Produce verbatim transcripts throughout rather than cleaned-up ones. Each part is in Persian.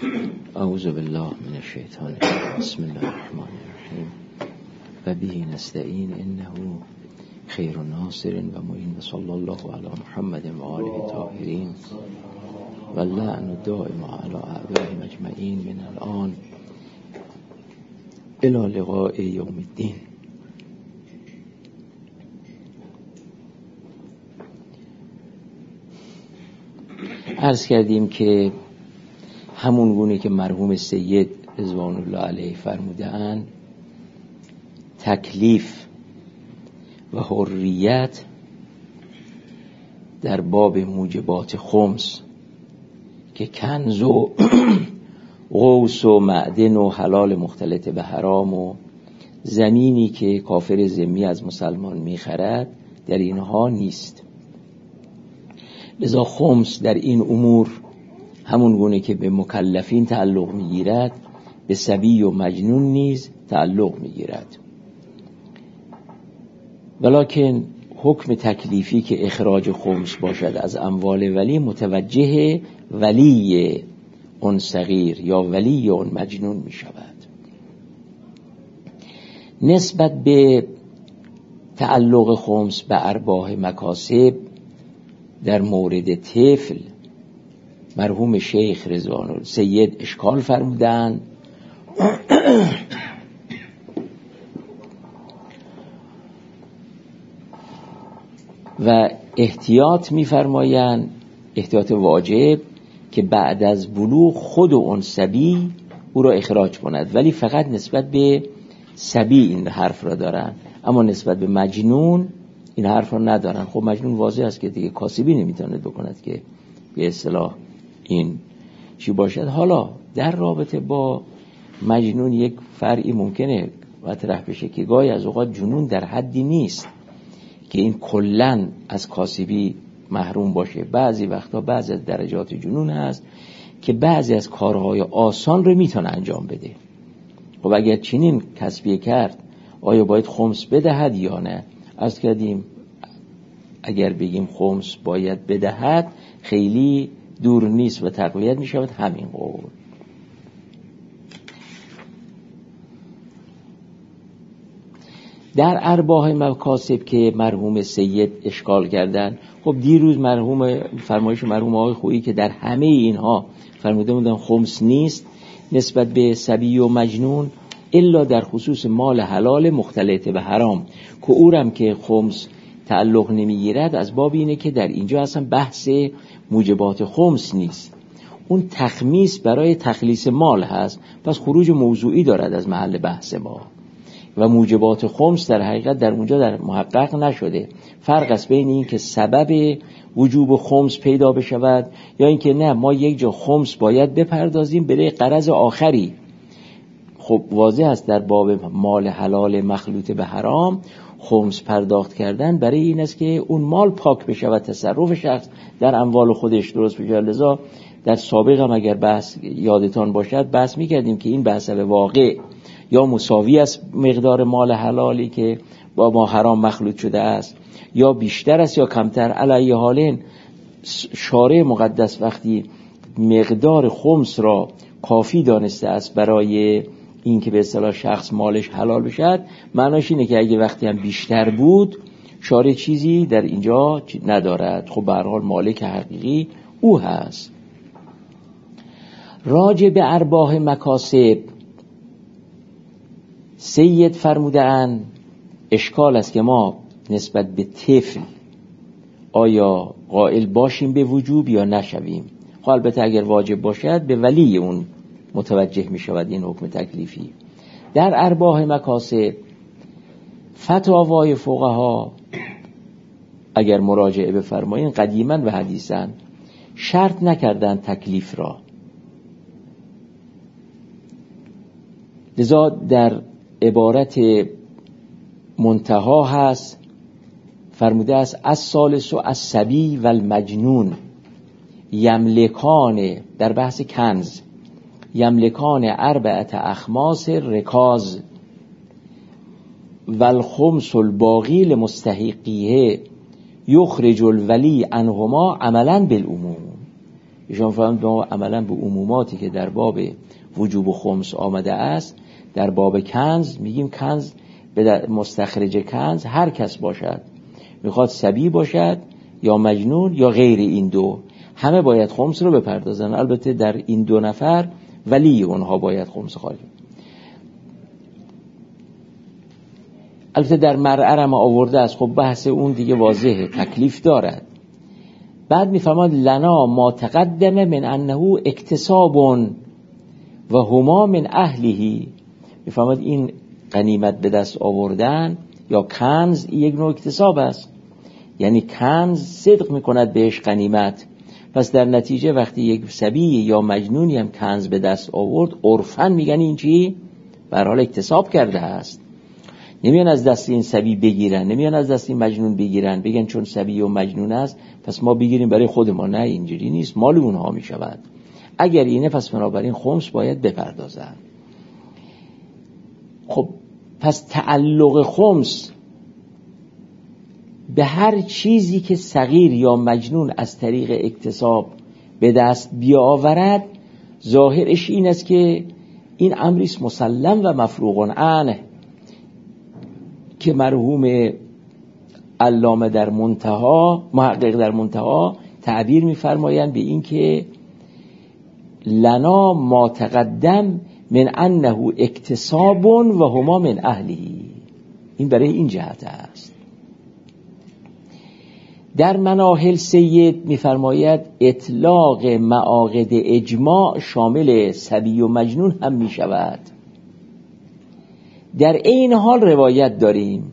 اعوذ بالله من الشیطان الرجیم. بسم الله الرحمن الرحیم و به نستعین انه خیر ناصر و معین و صلی الله علی محمد و آله الطاهرین و اللعن الدائم علی اعدائهم اجمعین من الان الی لقاء یوم الدین. عرض کردیم که همون گونه که مرحوم سید رضوان الله علیه فرمودند، تکلیف و حریت در باب موجبات خمس که کنز و قوس و معدن و حلال مختلط به حرام و زمینی که کافر ذمی از مسلمان میخرد در اینها نیست. لذا خمس در این امور همون گونه که به مکلفین تعلق میگیرد به صبی و مجنون نیز تعلق میگیرد. ولکن حکم تکلیفی که اخراج خمس باشد از اموال ولی متوجه ولی اون صغیر یا ولی اون مجنون می شود. نسبت به تعلق خمس به ارباح مکاسب در مورد طفل مرحوم شیخ رضوان الله سید اشکال فرمودند و احتیاط می‌فرمایند، احتیاط واجب، که بعد از بلوغ خود و اون صبی او را اخراج کند، ولی فقط نسبت به صبی این حرف را دارن، اما نسبت به مجنون این حرف را ندارن. خب مجنون واضح است که دیگه کاسبی نمیتواند بکند که به اصطلاح این چی باشد. حالا در رابطه با مجنون یک فرعی ممکنه مطرح بشه که گاهی از اوقات جنون در حدی نیست که این کلن از کاسبی محروم باشه. بعضی وقتا بعضی از درجات جنون هست که بعضی از کارهای آسان رو میتونه انجام بده. خب اگر چنین کسبی کرد آیا باید خمس بدهد یا نه؟ عرض کردیم اگر بگیم خمس باید بدهد خیلی دور نیست و تقویت می شود همین قول. در ارباح مکاسب که مرحوم سید اشکال کردن، خب دیروز مرحوم فرمایش مرحوم آقای خویی که در همه اینها فرموده بودن خمس نیست نسبت به صبی و مجنون الا در خصوص مال حلال مختلط به حرام که اورم که خمس تعلق نمیگیرد، از باب اینه که در اینجا اصلا بحث موجبات خمس نیست، اون تخمیس برای تخلیص مال هست، پس خروج موضوعی دارد از محل بحث ما و موجبات خمس در حقیقت در اونجا در محقق نشده. فرق است بین این که سبب وجوب خمس پیدا بشود یا این که نه ما یک جا خمس باید بپردازیم برای غرض آخری. خب واضح است در باب مال حلال مخلوط به حرام خمس پرداخت کردن برای این است که اون مال پاک بشه و تصرف شخص در اموال خودش درست بشه. لذا در سابق هم اگر بحث یادتان باشد بحث میکردیم که این بحث به واقع یا مساوی است مقدار مال حلالی که با ما حرام مخلوط شده است یا بیشتر است یا کمتر. علیه حالین شارع مقدس وقتی مقدار خمس را کافی دانسته است برای این که به اصطلاح شخص مالش حلال بشد، معناش اینه که اگه وقتی هم بیشتر بود شارع چیزی در اینجا ندارد. خب به هر حال مالک حقیقی او هست. راجع به ارباح مکاسب سید فرمودن اشکال است که ما نسبت به طفل آیا قائل باشیم به وجوب یا نشویم. خب البته اگر واجب باشد به ولی اون متوجه می شود این حکم تکلیفی. در ارباح مکاسب فتاوای فقها اگر مراجعه بفرمایین قدیما و حدیثا شرط نکردن تکلیف را. لذا در عبارت منتها هست فرموده است از ثالث و از صبی و المجنون یملکان، در بحث کنز، یملکان اربعت اخماس رکاز و الخمس الباقی لمستحقیه یخرج الولی عنهما عملا بالعموم. ایشان فرمودند ما عملا به عموماتی که در باب وجوب خمس آمده است، در باب کنز میگیم کنز به مستخرج کنز هر کس باشد، میخواد صبی باشد یا مجنون یا غیر این دو، همه باید خمس رو بپردازن. البته در این دو نفر ولی اونها باید خمس خارج. البته در مرعه ما آورده است، خب بحث اون دیگه واضحه، تکلیف دارد. بعد میفرماد لنا ما تقدم من انه اکتساب و هما من اهلیه. میفرماد این غنیمت به دست آوردن یا کنز یک نوع اکتساب است، یعنی کنز صدق میکند بهش غنیمت. پس در نتیجه وقتی یک صبی یا مجنونی هم کنز به دست آورد، عرفاً میگن این چی؟ به هر حال اکتساب کرده است. نمیان از دست این صبی بگیرن، نمیان از دست این مجنون بگیرن بگن چون صبی و مجنون است پس ما بگیریم برای خود ما. نه، اینجوری نیست، مال اونها میشود. اگر اینه پس بنابراین خمس باید بپردازن. خب پس تعلق خمس به هر چیزی که صغیر یا مجنون از طریق اکتساب به دست بیاورد، ظاهرش این است که این امریست مسلم و مفروغ عنه، که مرحوم علامه در منتها، محقق در منتها تعبیر می‌فرمایند به این که لنا ما تقدم من انه اکتساب و هما من اهلی. این برای این جهت است. در مناهل سید می‌فرماید اطلاق معاقد اجماع شامل صبی و مجنون هم می‌شود. در این حال روایت داریم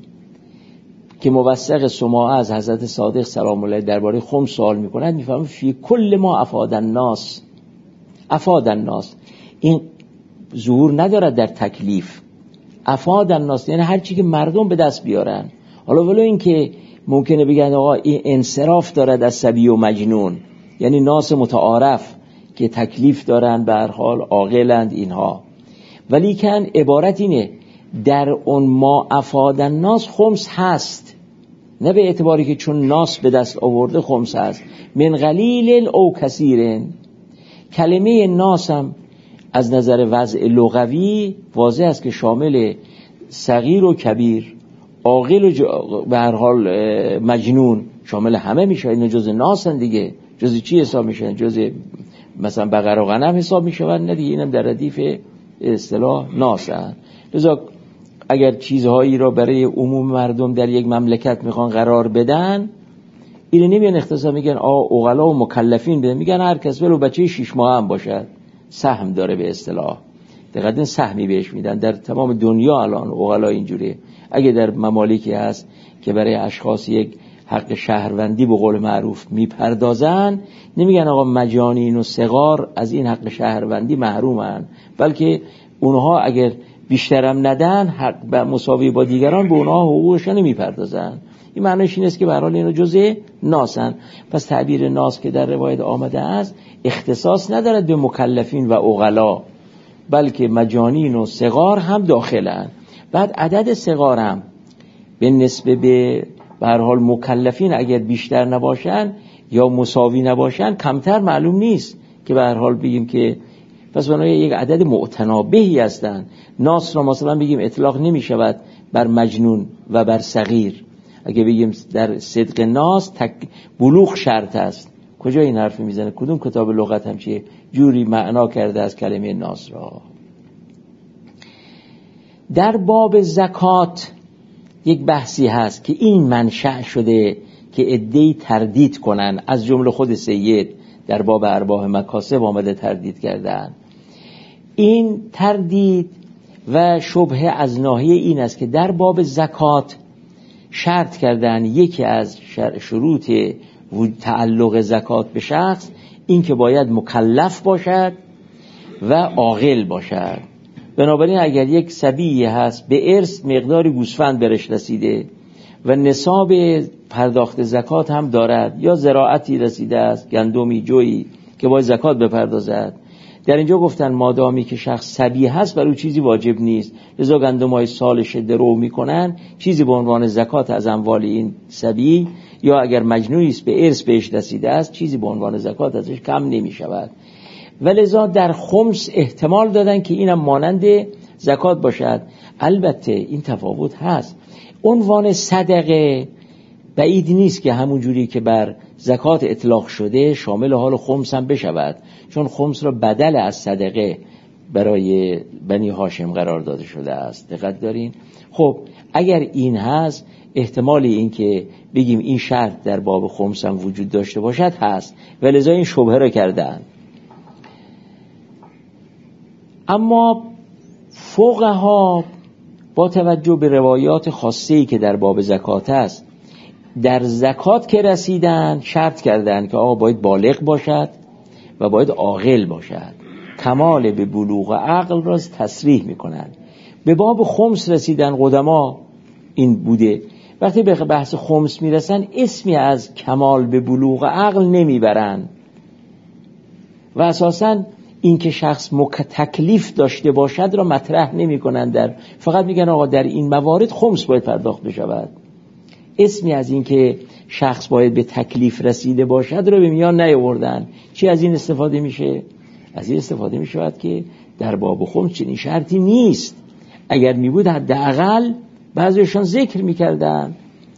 که موثق سماعه از حضرت صادق سلام الله درباره خمس سوال می‌کند، می‌فرماید فی کل ما افاد الناس افاد الناس. این ظهور ندارد در تکلیف. افاد الناس یعنی هر چی که مردم به دست بیارن. حالا ولو این که ممکنه بگن آقا این انصراف دارد از صبی و مجنون، یعنی ناس متعارف که تکلیف دارن، به هر حال عاقلند اینها، ولی کن عبارت اینه در اون ما افاد الناس خمس هست، نه به اعتباری که چون ناس به دست آورده خمس هست. من قلیل او کثیر. کلمه ناس هم از نظر وضع لغوی واضح است که شامل صغیر و کبیر، عاقل و به هر حال مجنون، شامل همه میشه. اینا جز ناسن دیگه. جز چی حساب میشن؟ جز مثلا بقر و غنم حساب میشون؟ نه دیگه، اینم در ردیف اصطلاح ناسن. لذا اگر چیزهایی را برای عموم مردم در یک مملکت میخوان قرار بدن، اینو نمیان اختصاصا میگن آ عقلا و مکلفین بدن، میگن هر کس ولو بچه شش ماه هم باشد سهم داره به اصطلاح. دقیقاً سهمی بهش میدن. در تمام دنیا الان عقلا اینجوریه. اگه در ممالکی هست که برای اشخاص یک حق شهروندی به قول معروف میپردازن، نمیگن آقا مجانین و صغار از این حق شهروندی محرومن، بلکه اونها اگر بیشترم ندن حق به مساوی با دیگران به اونها حقوقشون نمیپردازن. این معنیش این است که به هر حال اینو جزء ناسن. پس تعبیر ناس که در روایت آمده است اختصاص ندارد به مکلفین و عقلا، بلکه مجانین و صغار هم داخلن. بعد عدد صغار هم به نسبت به به هر حال مکلفین اگر بیشتر نباشن یا مساوی نباشن کمتر معلوم نیست که به هر حال بگیم که پس اونها یک عدد معتنابهی هستند. ناس را مثلا بگیم اطلاق نمی شود بر مجنون و بر صغیر. اگه بگیم در صدق ناس تک بلوغ شرط است، کجا این حرف میزنه؟ کدوم کتاب لغت هم چیه جوری معنا کرده از کلمه ناس را؟ در باب زکات یک بحثی هست که این منشأ شده که عده‌ای تردید کنن، از جمله خود سید در باب ارباح مکاسب آمده تردید کردن. این تردید و شبهه از ناحیه این است که در باب زکات شرط کردن یکی از شروط تعلق زکات به شخص این که باید مکلف باشد و عاقل باشد. بنابراین اگر یک صبی هست به ارث مقداری گوسفند برش رسیده و نصاب پرداخت زکات هم دارد، یا زراعتی رسیده است، گندمی جویی که باید زکات بپردازد، در اینجا گفتن مادامی که شخص صبی هست برای چیزی واجب نیست، لذا گندمای سالش درو میکنن، چیزی به عنوان زکات از اموال این صبی یا اگر مجنونی است به ارث بهش رسیده است چیزی به عنوان زکات ازش کم نمی شود. ولذا در خمس احتمال دادن که اینم مانند زکات باشد. البته این تفاوت هست. عنوان صدقه بعید نیست که همون جوری که بر زکات اطلاق شده شامل حال خمس هم بشود، چون خمس را بدل از صدقه برای بنی هاشم قرار داده شده است. دقت دارین؟ خب اگر این هست احتمال این که بگیم این شرط در باب خمس هم وجود داشته باشد هست، ولذا این شبهه را کردن. اما فقها با توجه به روایات خاصه‌ای که در باب زکات است در زکات که رسیدن شرط کردن که آقا باید بالغ باشد و باید عاقل باشد. کمال به بلوغ و عقل را تصریح میکنند. به باب خمس رسیدن قدما این بوده. وقتی به بحث خمس میرسن اسمی از کمال به بلوغ و عقل نمیبرن و اساساً این که شخص مک تکلیف داشته باشد را مطرح نمی کنند، در فقط میگن آقا در این موارد خمس باید پرداخت بشود. اسمی از این که شخص باید به تکلیف رسیده باشد را به میان نیاوردن. چی از این استفاده میشه؟ از این استفاده میشود که در باب خمس چنین شرطی نیست. اگر میبود حداقل بعضیشان ذکر میکردن.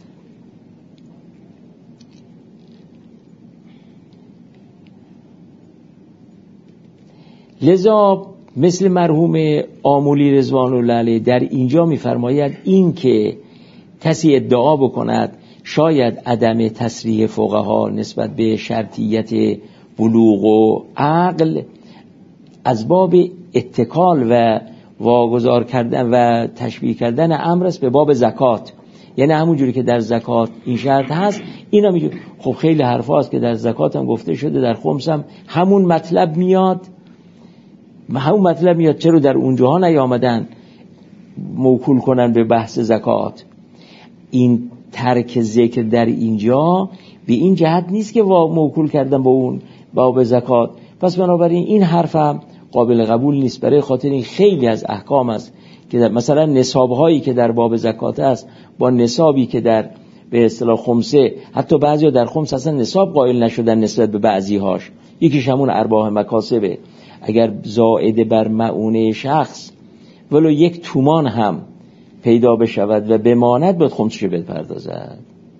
لذا مثل مرحوم آمولی رضوان الله علیه در اینجا میفرماید این که کسی ادعا بکند شاید عدم تصریح فقها نسبت به شرطیت بلوغ و عقل از باب اتکال و واگذار کردن و تشبیه کردن امر است به باب زکات، یعنی همون جوری که در زکات این شرط هست اینا میگه خب خیلی حرف هاست که در زکات هم گفته شده، در خمس هم همون مطلب میاد همون مطلب میاد، چرا در اونجاها نیامدن موکول کنن به بحث زکات؟ این ترک ذکر در اینجا به این جهت نیست که موکول کردن با اون باب زکات. پس بنابراین این حرف هم قابل قبول نیست. برای خاطر این خیلی از احکام است که در مثلا نصاب‌هایی که در باب زکات است با نصابی که در به اصطلاح خمسه، حتی بعضیا در خمس اصلا نصاب قائل نشدن نسبت به بعضی‌هاش، یکیش همون ارباح مکاسبه. اگر زائد بر معونه شخص ولو یک تومان هم پیدا بشود و بماند باید خمسش بپردازد.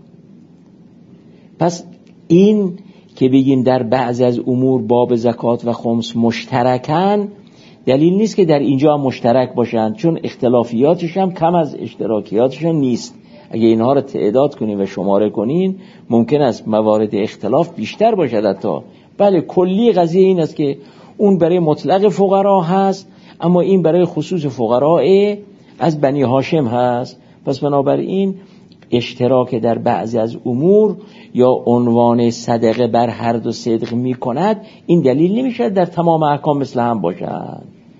پس این که بگیم در بعض از امور باب زکات و خمس مشترکن دلیل نیست که در اینجا هم مشترک باشند، چون اختلافیاتش هم کم از اشتراکیاتش هم نیست. اگه اینها رو تعداد کنین و شماره کنین ممکن است موارد اختلاف بیشتر باشد حتی. بله کلی قضیه این است که اون برای مطلق فقرا هست اما این برای خصوص فقراء از بنی هاشم هست. پس بنابراین اشتراک در بعضی از امور یا عنوان صدقه بر هر دو صدق می کند این دلیل نمیشه در تمام احکام مثل هم باشد.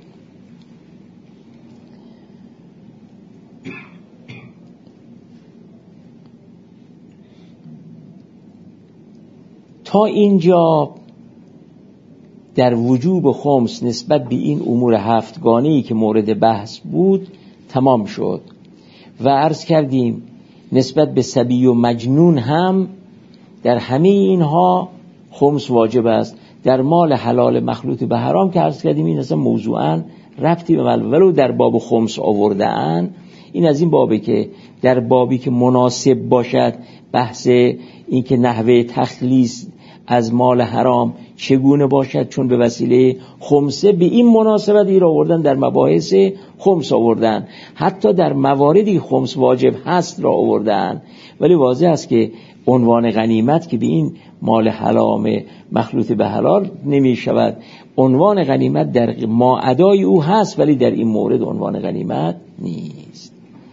تا اینجا در وجوب خمس نسبت به این امور هفتگانه‌ای که مورد بحث بود تمام شد و عرض کردیم نسبت به صبی و مجنون هم در همه اینها خمس واجب است. در مال حلال مخلوط به حرام که عرض کردیم این اصلا موضوعاً ربطی به ولو در باب خمس آورده‌اند. این از این بابه که در بابی که مناسب باشد بحث این که نحوه تخلیص از مال حرام چگونه باشد، چون به وسیله خمسه به این مناسبت ای را آوردن در مباحث خمس آوردن، حتی در مواردی خمس واجب هست را آوردن. ولی واضح است که عنوان غنیمت که به این مال حرام مخلوط به حلال نمی شود، عنوان غنیمت در ماعدای او هست ولی در این مورد عنوان غنیمت نیست.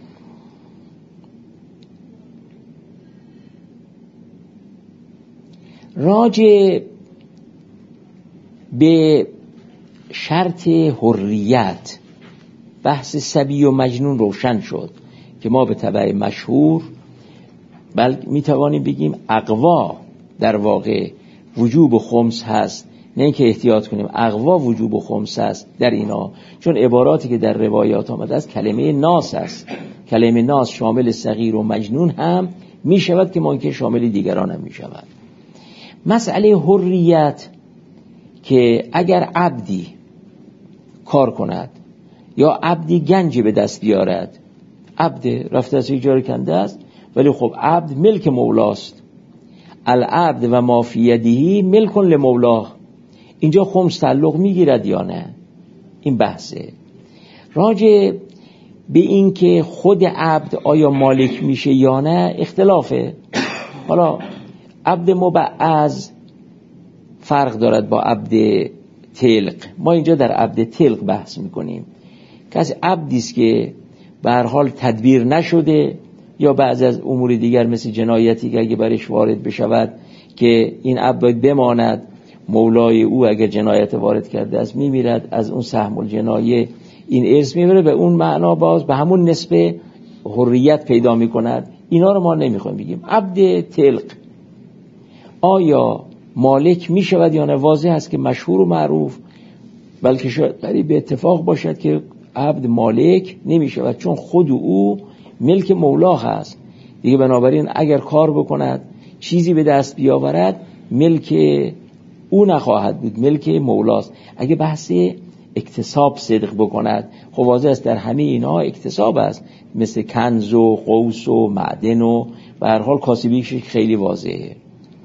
راجع به شرط حریت بحث صبی و مجنون روشن شد که ما به تبع مشهور بل میتوانیم بگیم اقوا در واقع وجوب خمس هست، نه اینکه احتیاط کنیم اقوا وجوب خمس هست در اینا، چون عباراتی که در روایات آمده است کلمه ناس است. کلمه ناس شامل صغیر و مجنون هم می شود که ممکن شامل دیگران هم می شود. مسئله حریت که اگر عبدی کار کند یا عبدی گنجی به دست بیارد، عبد رفته از یک جای کنده است ولی خب عبد ملک مولاست، العبد و ما فی یده ملک لمولاه، اینجا خمس تعلق میگیرد یا نه؟ این بحثه. راجع به این که خود عبد آیا مالک میشه یا نه اختلافه. حالا عبد مبعض فرق دارد با عبد تلق. ما اینجا در عبد تلق بحث میکنیم. کسی عبدی است که به هر حال تدبیر نشده یا بعض از امور دیگر مثل جنایتی که اگه برش وارد بشود که این عبد باید بماند، مولای او اگر جنایت وارد کرده است میمیرد، از اون سهم الجنایه این ارث میبره، به اون معنا باز به همون نسبه حریت پیدا میکند. اینا رو ما نمیخوایم بگیم. عبد تلق آیا مالک میشود یا نه؟ واضح است که مشهور و معروف، بلکه شاید به اتفاق باشد که عبد مالک نمیشود، چون خود او ملک مولا هست دیگه. بنابراین اگر کار بکند چیزی به دست بیاورد ملک او نخواهد بود، ملک مولاست. اگه بحث اکتساب صدق بکند خب واضح است در همه اینها اکتساب است، مثل کنز و قوس و معدن و به هر حال کاسبیش خیلی واضحه.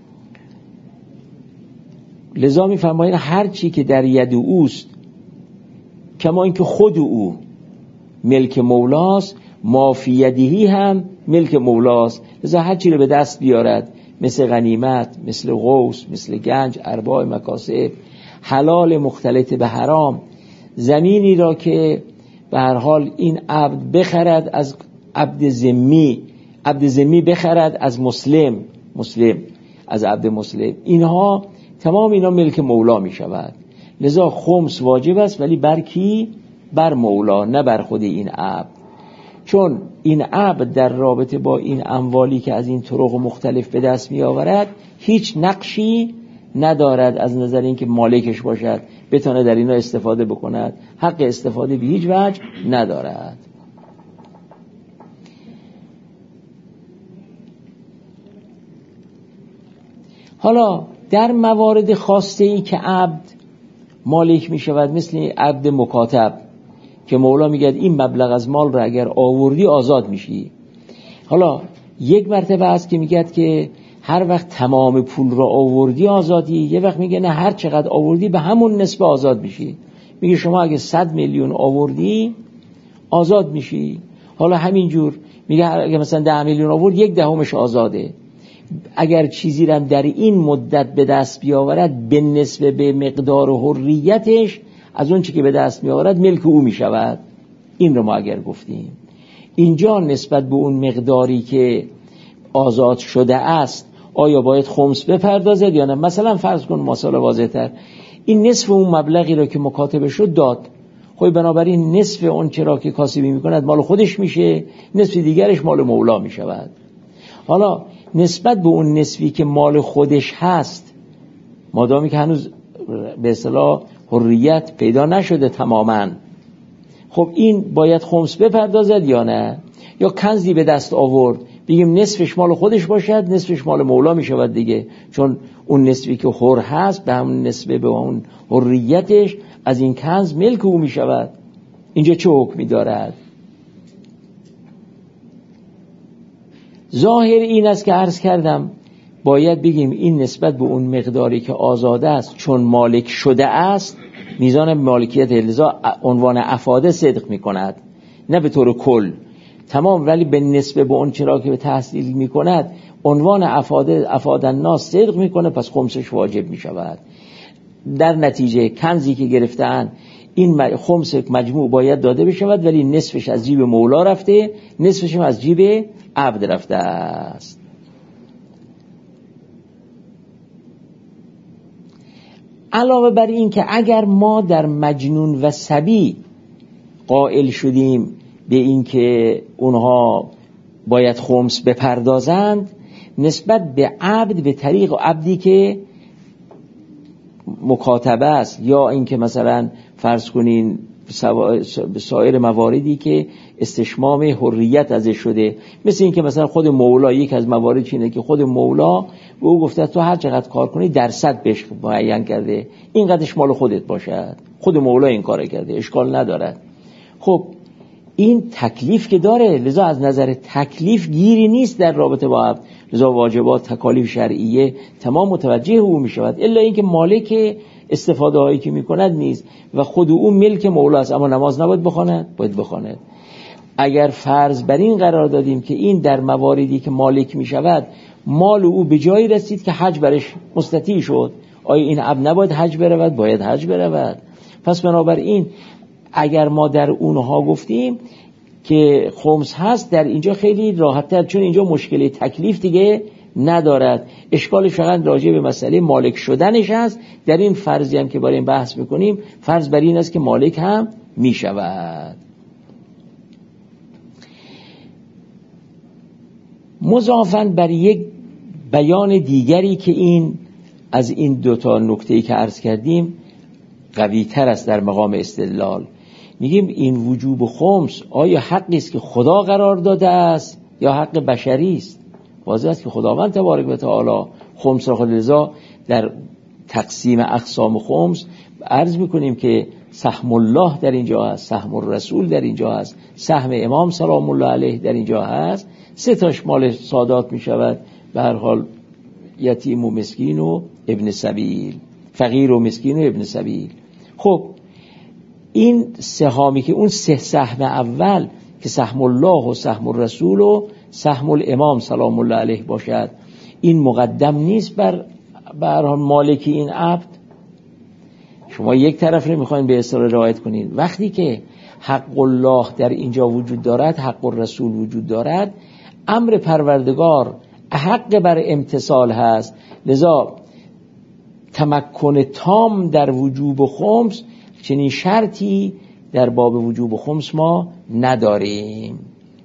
لذا می‌فرمایند هر چی که در ید اوست کما اینکه خود او ملک مولاست، ما فی یدهی هم ملک مولاست. لذا هر چی رو به دست بیارد مثل غنیمت، مثل غوث، مثل گنج، ارباح مکاسب، حلال مختلط به حرام، زمینی را که به هر حال این عبد بخرد از عبد ذمی، عبد ذمی بخرد از مسلم، مسلم از عبد مسلم، اینها تمام اینا ملک مولا می شود. لذا خمس واجب است، ولی بر کی؟ بر مولا، نه بر خود این عبد. چون این عبد در رابطه با این اموالی که از این طرق مختلف به دست می آورد هیچ نقشی ندارد از نظر اینکه مالکش باشد، بتونه در اینا استفاده بکند، حق استفاده به هیچ وجه ندارد. حالا در موارد خاصه ای که عبد مالک می شود، مثل عبد مکاتب که مولا میگه این مبلغ از مال را اگر آوردی آزاد میشی. حالا یک مرتبه هست که میگه که هر وقت تمام پول را آوردی آزادی، یه وقت میگه نه هر چقدر آوردی به همون نسبه آزاد میشی. میگه شما اگه صد میلیون آوردی آزاد میشی. حالا همینجور میگه اگه مثلا ده میلیون آورد یک دهمش آزاده. اگر چیزی را در این مدت به دست بیاورد به نسبه به مقدار حریتش از اون چی که به دست می آورد ملک او می شود. این رو ما اگر گفتیم اینجا نسبت به اون مقداری که آزاد شده است آیا باید خمس بپردازد یا نه؟ مثلا فرض کن مثلا واضح تر، این نصف اون مبلغی را که مکاتبه شد داد، خب بنابراین نصف اون چرا که کاسبی می کند مال خودش میشه، نصف دیگرش مال مولا می شود. حالا نسبت به اون نصفی که مال خودش هست، مادامی که هنوز به اصطلاح حریت پیدا نشده تماماً، خب این باید خمس بپردازد یا نه؟ یا کنزی به دست آورد بگیم نصفش مال خودش باشد نصفش مال مولا می شود دیگه، چون اون نصفی که حر هست به همون نسبه به اون حریتش از این کنز ملک او می شود. اینجا چه حکمی دارد؟ ظاهر این است که عرض کردم باید بگیم این نسبت به اون مقداری که آزاده است چون مالک شده است میزان مالکیت، لذا عنوان افاده صدق می کند، نه به طور کل تمام، ولی به نسبه به اون چرا که به تحصیل می کند عنوان افاده افادن ناس صدق می کنه، پس خمسش واجب می شود. در نتیجه کنزی که گرفتن این خمس مجموع باید داده بشود، ولی نصفش از جیب مولا رفته، نصفش هم از جیب عبد رفته است. علاوه بر این که اگر ما در مجنون و صبی قائل شدیم به این که اونها باید خمس بپردازند، نسبت به عبد به طریق عبدی که مکاتبه است، یا این که مثلا فرض کنین به سایر مواردی که استشمام حریت ازش شده. مثل این که مثلا خود مولا، یک از مواردش اینه که خود مولا به او گفته تو هر چقدر کار کنی درصد بهش معین کرده، این قدرش مال خودت باشد. خود مولا این کار کرده، اشکال ندارد. خب این تکلیف که داره، لذا از نظر تکلیف گیری نیست در رابطه با عبد، لذا واجبات تکالیف شرعیه تمام متوجه او می شود، الا اینکه مالک استفاده هایی که می کند نیست و خود او ملک مولا است. اما نماز نباید بخواند، باید بخواند. اگر فرض بر این قرار دادیم که این در مواردی که مالک می شود مال او به جایی رسید که حج برش مستطیع شد، آیا این عبد نباید حج برود؟ باید حج برود. پس بنابراین اگر ما در اونها گفتیم که خمس هست، در اینجا خیلی راحت‌تر، چون اینجا مشکل تکلیف دیگه ندارد، اشکالش فقط راجع به مسئله مالک شدنش هست. در این فرضی هم که برای این بحث میکنیم، فرض بر این است که مالک هم میشود. مضافاً بر یک بیان دیگری که این از این دوتا نکته‌ای که عرض کردیم قوی تر است در مقام استدلال، میگیم این وجوب خمس آیا حقی است که خدا قرار داده است یا حق بشری است؟ واضح است که خداوند تبارک و تعالی خمس را خود، لذا در تقسیم اقسام خمس عرض میکنیم که سهم الله در اینجا هست، سهم الرسول در اینجا هست، سهم امام سلام الله علیه در اینجا هست، سه تاش مال سادات میشود، به هر حال یتیم و مسکین و ابن سبیل، فقیر و مسکین و ابن سبیل. خب این سهامی که اون سه سهم اول که سهم الله و سهم الرسول و سهم الامام سلام الله علیه باشد، این مقدم نیست بر بر مالک این عبد؟ شما یک طرف رو میخواین به اصطلاح رعایت کنین، وقتی که حق الله در اینجا وجود دارد، حق الرسول وجود دارد، امر پروردگار حق بر امتثال هست، لذا تمکن تام در وجوب خمس چنین شرطی در باب وجوب خمس ما نداریم.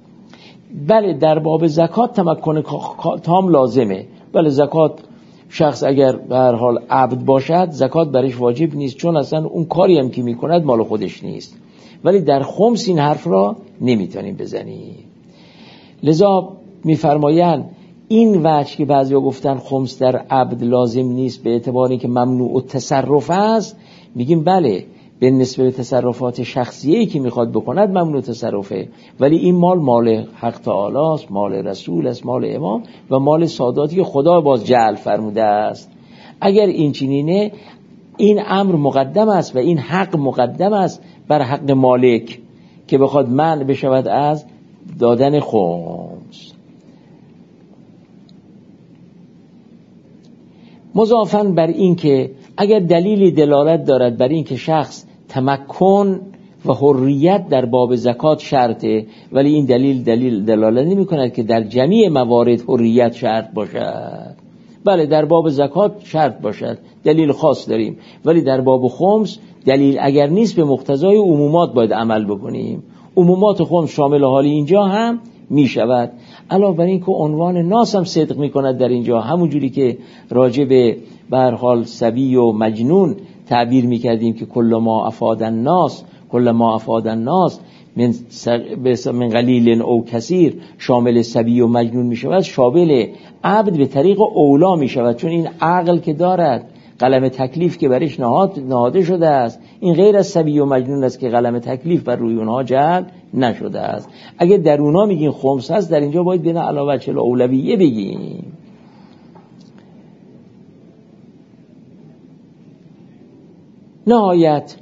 بله در باب زکات تمکن تام لازمه، بله زکات شخص اگر به هر حال عبد باشد زکات برش واجب نیست، چون اصلا اون کاری هم که میکند مال خودش نیست، ولی در خمس این حرف را نمیتونیم بزنیم. لذا میفرمایند این وجه که بعضیا گفتن خمس در عبد لازم نیست به اعتبار اینکه ممنوع التصرف است، میگیم بله به نسبت به تصرفات شخصیه‌ای که میخواد بکند ممنوع تصرفه، ولی این مال مال حق تعالی است، مال رسول است، مال امام و مال ساداتی که خدا باز جعل فرموده است. اگر این چنینه این امر مقدم است و این حق مقدم است بر حق مالک که بخواد منع بشود از دادن خمس. مضافاً بر این که اگر دلیلی دلالت دارد بر این که شخص تمکن و حریت در باب زکات شرطه، ولی این دلیل دلیل دلالت نمی کند که در جمیع موارد حریت شرط باشد. بله در باب زکات شرط باشد، دلیل خاص داریم، ولی در باب خمس دلیل اگر نیست به مقتضای عمومات باید عمل بکنیم. عمومات خمس شامل حالی اینجا هم می شود. علاوه بر این که عنوان ناس هم صدق می کند در اینجا، همون جوری که راجع به به هر حال صبی و مجنون تعبیر می کردیم که کل ما افاد الناس کل ما افاد الناس من من قلیل او کثیر شامل صبی و مجنون می شود، شامل عبد به طریق اولا می شود، چون این عقل که دارد، قلم تکلیف که برش نهاد نهاده شده است، این غیر از صبی و مجنون است که قلم تکلیف بر روی اونها جعل نشده است. اگه در اونها میگین خمس هست، در اینجا باید بین علاوه چل اولویه بگیم. نهایت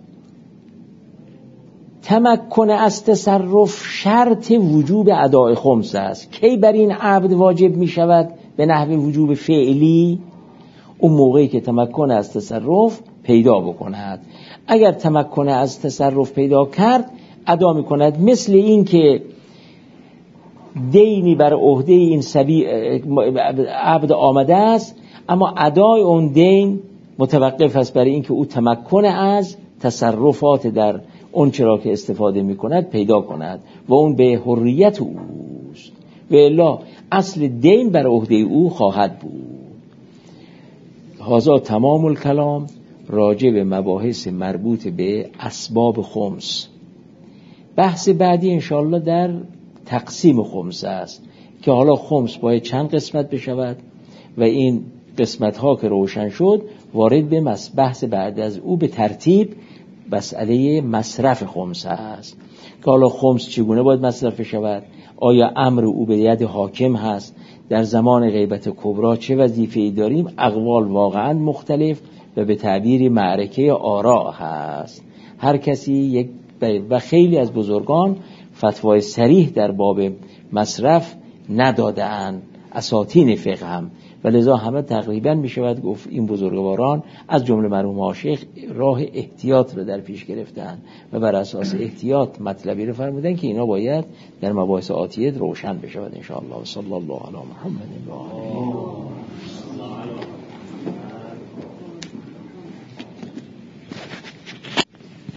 تمکن از تصرف شرط وجوب اداء خمس است. کی بر این عبد واجب می شود به نحو وجوب فعلی؟ اون موقعی که تمکن از تصرف پیدا بکند. اگر تمکن از تصرف پیدا کرد ادا می کند، مثل این که دینی بر عهده این سبی عبد آمده است، اما ادای اون دین متوقف است برای این که او تمکن از تصرفات در اون چرا که استفاده می کند پیدا کند و اون به حریت اوست، و الا اصل دین بر عهده او خواهد بود. هذا تمام الکلام. راجع به مباحث مربوط به اسباب خمس. بحث بعدی انشاءالله در تقسیم خمس است که حالا خمس باید چند قسمت بشود و این قسمت ها که روشن شد وارد به بحث بعد از او به ترتیب مسئله مصرف خمس است که حالا خمس چگونه باید مصرف شود، آیا امر او به ید حاکم هست، در زمان غیبت کبرا چه وظیفه‌ای داریم. اقوال واقعا مختلف و به تعبیر معرکه آراء هست. هر کسی یک و خیلی از بزرگان فتوای صریح در باب مصرف ندادند، اساطین فقه هم، و لذا همه تقریبا می شود گفت این بزرگواران از جمله مرحوم آشیخ راه احتیاط رو در پیش گرفتن و بر اساس احتیاط مطلبی رو فرمودن که اینا باید در مباحث آتیه روشن بشود ان شاء الله. صلی الله علی محمد و آله